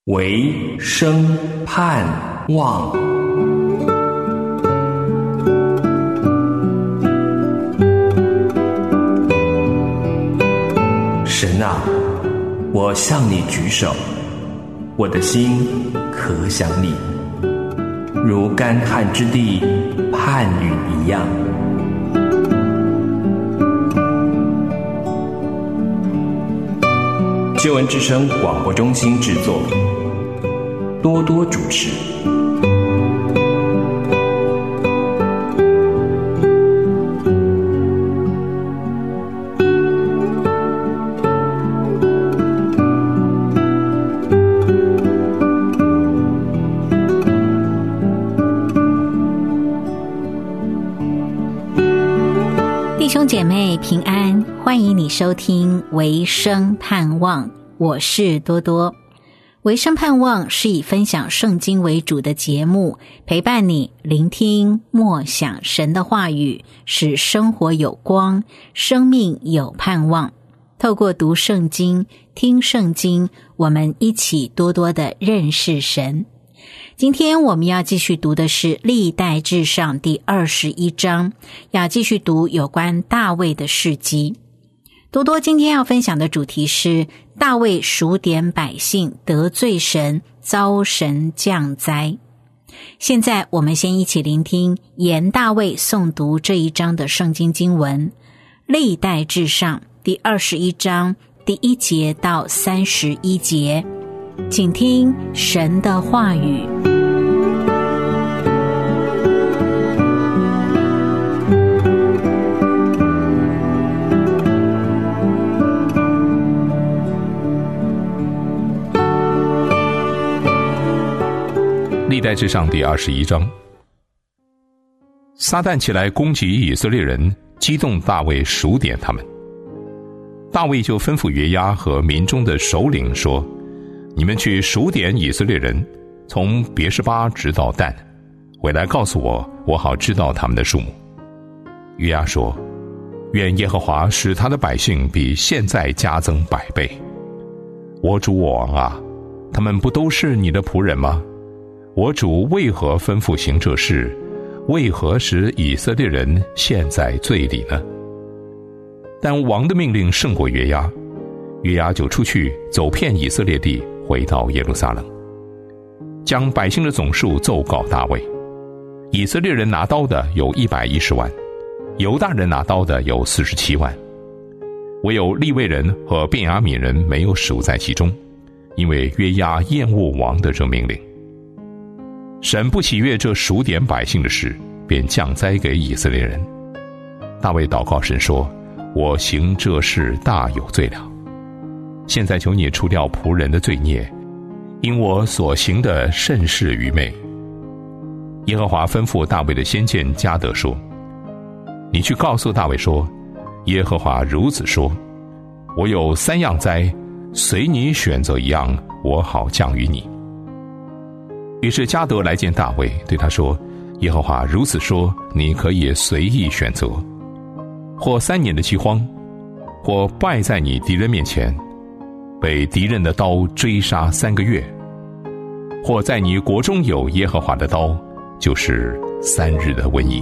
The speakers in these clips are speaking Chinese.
唯生盼望。神啊，我向你举手，我的心可想你，如干旱之地盼雨一样。救恩之声广播中心制作，多多主持。 弟兄姐妹平安，欢迎你收听唯生盼望，我是多多。唯生盼望是以分享圣经为主的节目，陪伴你聆听默想神的话语，使生活有光，生命有盼望。透过读圣经、听圣经，我们一起多多的认识神。今天我们要继续读的是历代志上第21章，要继续读有关大卫的事迹。多多今天要分享的主题是大卫数点百姓得罪神，遭神降灾。现在我们先一起聆听严大卫诵读这一章的圣经经文，历代志上第21章第1节到31节，请听神的话语。 历代志上第21章，撒旦起来攻击以色列人，激动大卫数点他们。大卫就吩咐约押和民中的首领说：你们去数点以色列人，从别是巴直到但，回来告诉我，我好知道他们的数目。约押说：愿耶和华使他的百姓比现在加增100倍。我主我王啊，他们不都是你的仆人吗？我主为何吩咐行这事？为何使以色列人陷在罪里呢？但王的命令胜过约押，约押就出去走遍以色列地，回到耶路撒冷，将百姓的总数奏告大卫。以色列人拿刀的有110万，犹大人拿刀的有47万，唯有利未人和便雅悯人没有数在其中，因为约押厌恶王的这命令。神不喜悦这数点百姓的事，便降灾给以色列人。大卫祷告神说：我行这事大有罪了，现在求你除掉仆人的罪孽，因我所行的甚是愚昧。耶和华吩咐大卫的先见迦得说：你去告诉大卫说，耶和华如此说，我有3样灾，随你选择一样，我好降于你。于是迦得来见大卫，对他说：耶和华如此说，你可以随意选择，或3年的饥荒，或败在你敌人面前，被敌人的刀追杀3个月，或在你国中有耶和华的刀，就是3日的瘟疫。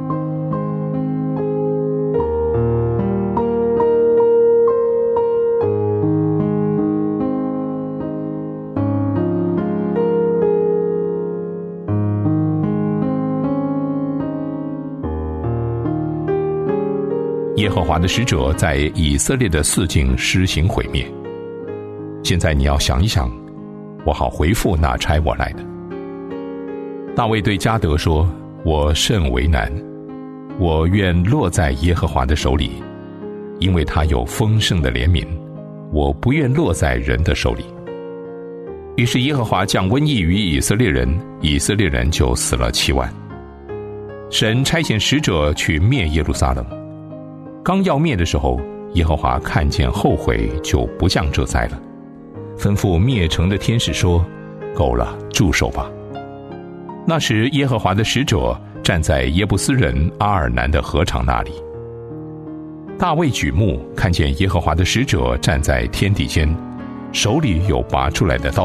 耶和华的使者在以色列的四境施行毁灭。现在你要想一想，我好回复那差我来的。大卫对迦得说：我甚为难，我愿落在耶和华的手里，因为他有丰盛的怜悯，我不愿落在人的手里。于是耶和华降瘟疫于以色列人，以色列人就死了7万。神差遣使者去灭耶路撒冷，刚要灭的时候，耶和华看见后悔，就不降这灾了，吩咐灭城的天使说：够了，住手吧。那时耶和华的使者站在耶布斯人阿尔南的禾场那里，大卫举目看见耶和华的使者站在天地间，手里有拔出来的刀，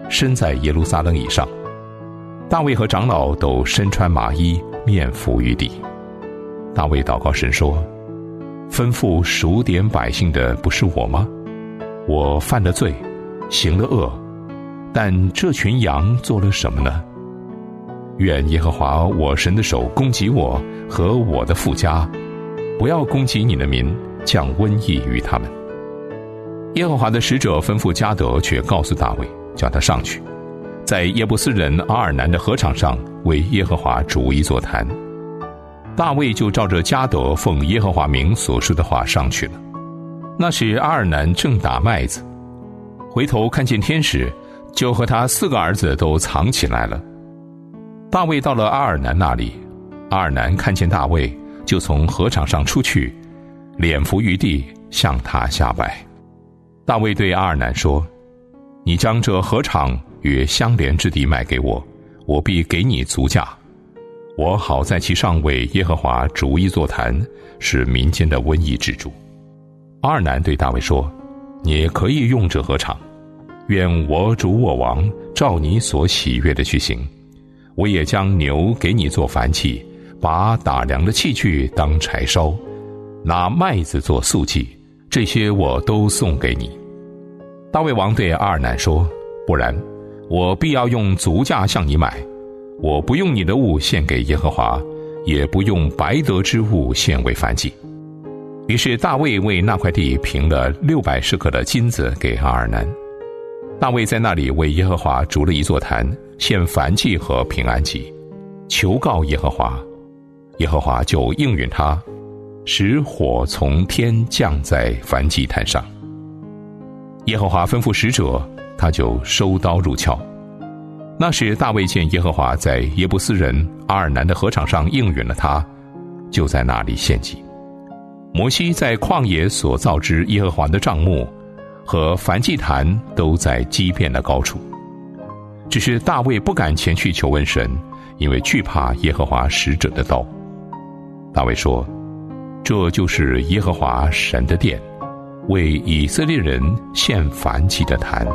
身在耶路撒冷以上。大卫和长老都身穿麻衣，面伏于地。大卫祷告神说：吩咐数点百姓的不是我吗？我犯了罪，行了恶，但这群羊做了什么呢？愿耶和华我神的手攻击我和我的父家，不要攻击你的民，降瘟疫于他们。耶和华的使者吩咐迦得，却告诉大卫，叫他上去，在耶布斯人阿尔南的禾场上为耶和华筑一座坛。大卫就照着迦得奉耶和华名所说的话上去了。那时阿尔南正打麦子，回头看见天使，就和他4个儿子都藏起来了。大卫到了阿尔南那里，阿尔南看见大卫，就从禾场上出去，脸伏于地，向他下拜。大卫对阿尔南说：你将这禾场与相连之地卖给我，我必给你足价，我好在其上为耶和华筑一座坛，使民间的瘟疫止住。阿尔南对大卫说：你也可以用这禾场，愿我主我王照你所喜悦的去行。我也将牛给你做燔祭，把打粮的器具当柴烧，拿麦子做素祭，这些我都送给你。大卫王对阿尔南说：不然，我必要用足价向你买，我不用你的物献给耶和华，也不用白得之物献为燔祭。于是大卫为那块地平了600舍客的金子给阿尔南。大卫在那里为耶和华筑了一座坛，献燔祭和平安祭，求告耶和华，耶和华就应允他，使火从天降在燔祭坛上。耶和华吩咐使者，他就收刀入鞘。那时大卫见耶和华在耶布斯人阿尔南的禾场上应允了他，就在那里献祭。摩西在旷野所造之耶和华的帐幕和燔祭坛都在基遍的高处，只是大卫不敢前去求问神，因为惧怕耶和华使者的刀。大卫说：这就是耶和华神的殿，为以色列人献燔祭的坛。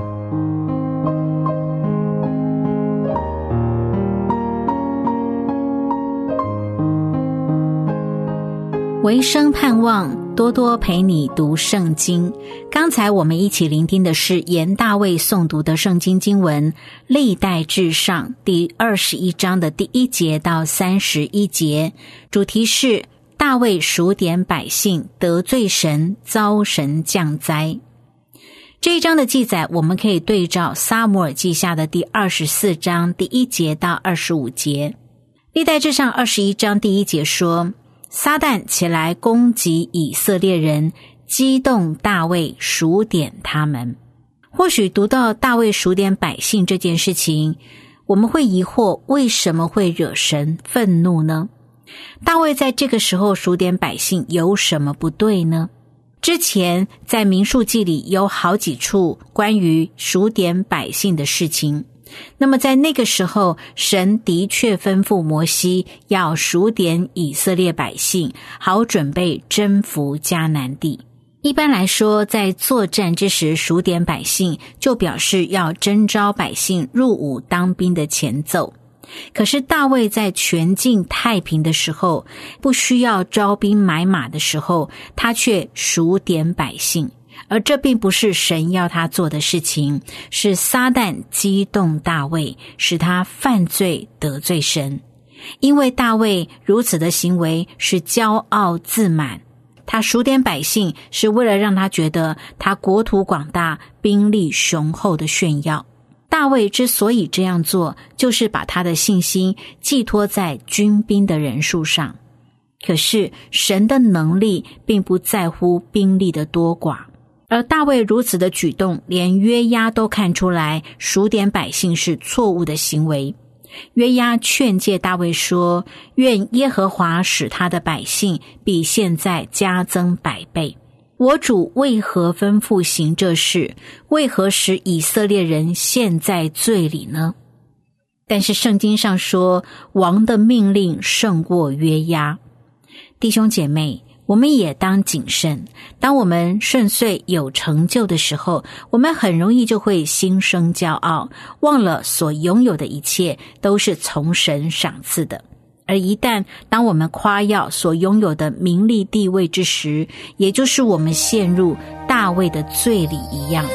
唯生盼望，多多陪你读圣经。刚才我们一起聆听的是沿大卫诵读的圣经经文，历代志上第21章的第1节到31节，主题是大卫数点百姓，得罪神，遭神降灾。这一章的记载我们可以对照撒母耳记下的第24章第1节到25节。历代志上21章第1节说，撒旦起来攻击以色列人，激动大卫数点他们。或许读到大卫数点百姓这件事情，我们会疑惑，为什么会惹神愤怒呢？大卫在这个时候数点百姓有什么不对呢？之前在民数记里有好几处关于数点百姓的事情，那么在那个时候，神的确吩咐摩西要数点以色列百姓，好准备征服迦南地。一般来说，在作战之时数点百姓，就表示要征召百姓入伍当兵的前奏。可是大卫在全境太平的时候，不需要招兵买马的时候，他却数点百姓。而这并不是神要他做的事情，是撒旦激动大卫，使他犯罪得罪神。因为大卫如此的行为是骄傲自满，他数点百姓是为了让他觉得他国土广大，兵力雄厚的炫耀。大卫之所以这样做，就是把他的信心寄托在军兵的人数上。可是神的能力并不在乎兵力的多寡。而大卫如此的举动，连约押都看出来数点百姓是错误的行为。约押劝诫大卫说，愿耶和华使他的百姓比现在加增100倍。我主为何吩咐行这事？为何使以色列人陷在罪里呢？但是圣经上说，王的命令胜过约押。弟兄姐妹， 我们也当谨慎。当我们顺遂有成就的时候，我们很容易就会心生骄傲，忘了所拥有的一切都是从神赏赐的。而一旦当我们夸耀所拥有的名利地位之时，也就是我们陷入大卫的罪里一样。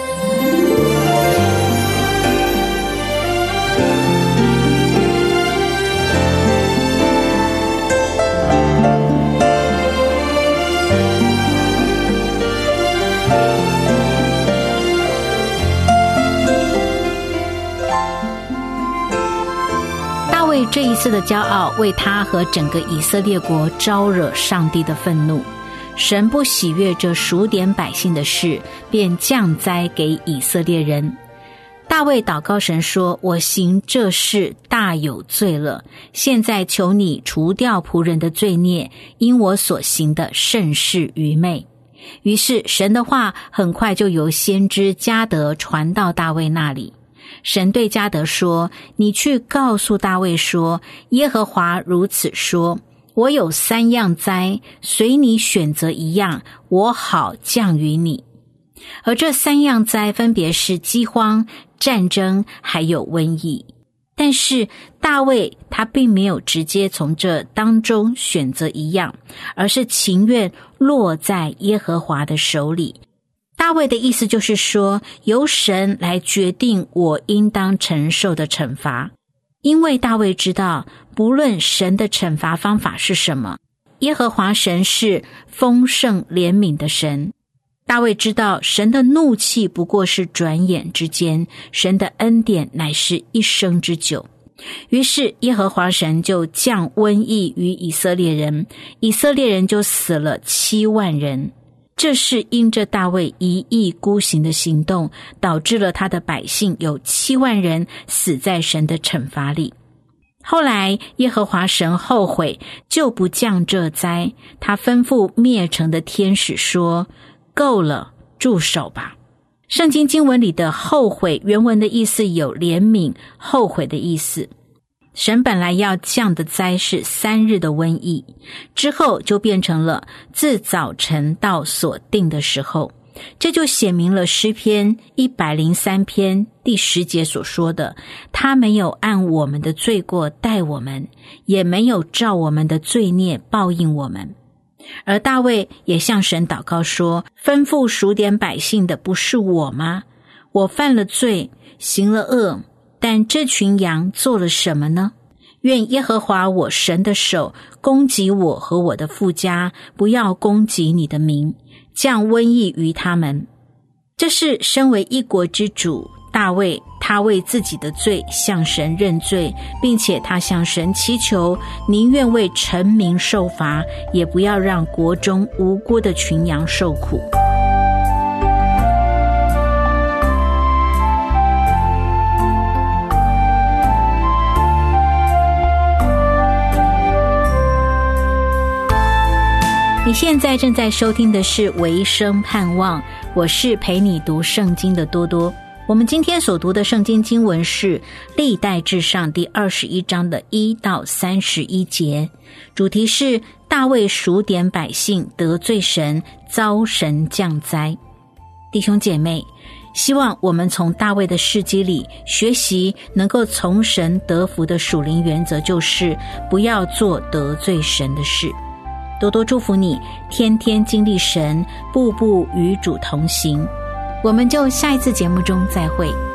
这一次的骄傲为他和整个以色列国招惹上帝的愤怒，神不喜悦这数点百姓的事，便降灾给以色列人。大卫祷告神说，我行这事大有罪了，现在求你除掉仆人的罪孽，因我所行的甚是愚昧。于是神的话很快就由先知迦得传到大卫那里。神对迦得说，你去告诉大卫说，耶和华如此说，我有3样灾，随你选择一样，我好降于你。而这3样灾分别是饥荒、战争还有瘟疫。但是大卫他并没有直接从这当中选择一样，而是情愿落在耶和华的手里。大卫的意思就是说，由神来决定我应当承受的惩罚。因为大卫知道，不论神的惩罚方法是什么，耶和华神是丰盛怜悯的神。大卫知道神的怒气不过是转眼之间，神的恩典乃是一生之久。于是耶和华神就降瘟疫于以色列人，以色列人就死了7万人。这是因着大卫一意孤行的行动，导致了他的百姓有7万人死在神的惩罚里。后来耶和华神后悔，就不降这灾，他吩咐灭城的天使说，够了，住手吧。圣经经文里的后悔原文的意思有怜悯、后悔的意思。神本来要降的灾是3日的瘟疫，之后就变成了自早晨到所定的时候。这就写明了诗篇103篇第10节所说的，他没有按我们的罪过待我们，也没有照我们的罪孽报应我们。而大卫也向神祷告说，吩咐数点百姓的不是我吗？我犯了罪，行了恶，但这群羊做了什么呢？愿耶和华我神的手攻击我和我的父家，不要攻击你的名，降瘟疫于他们。这是身为一国之主大卫，他为自己的罪向神认罪，并且他向神祈求，宁愿为臣民受罚，也不要让国中无辜的群羊受苦。你现在正在收听的是维生盼望，我是陪你读圣经的多多。我们今天所读的圣经经文是历代志上第21章的1到31节，主题是大卫数点百姓得罪神，遭神降灾。弟兄姐妹，希望我们从大卫的事迹里学习能够从神得福的属灵原则，就是不要做得罪神的事。多多祝福你，天天经历神，步步与主同行。我们就下一次节目中再会。